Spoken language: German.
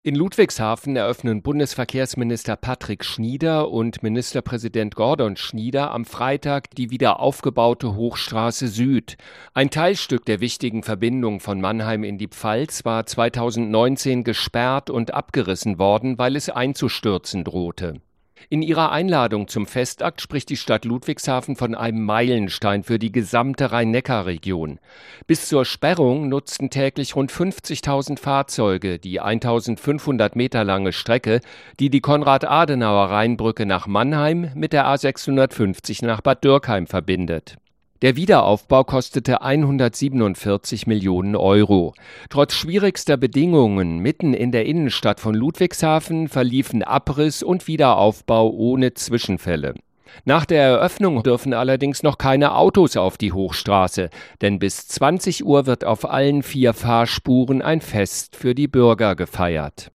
In Ludwigshafen eröffnen Bundesverkehrsminister Patrick Schnieder und Ministerpräsident Gordon Schnieder am Freitag die wieder aufgebaute Hochstraße Süd. Ein Teilstück der wichtigen Verbindung von Mannheim in die Pfalz war 2019 gesperrt und abgerissen worden, weil es einzustürzen drohte. In ihrer Einladung zum Festakt spricht die Stadt Ludwigshafen von einem Meilenstein für die gesamte Rhein-Neckar-Region. Bis zur Sperrung nutzten täglich rund 50.000 Fahrzeuge die 1.500 Meter lange Strecke, die die Konrad-Adenauer-Rheinbrücke nach Mannheim mit der A 650 nach Bad Dürkheim verbindet. Der Wiederaufbau kostete 147 Millionen Euro. Trotz schwierigster Bedingungen mitten in der Innenstadt von Ludwigshafen verliefen Abriss und Wiederaufbau ohne Zwischenfälle. Nach der Eröffnung dürfen allerdings noch keine Autos auf die Hochstraße, denn bis 20 Uhr wird auf allen 4 Fahrspuren ein Fest für die Bürger gefeiert.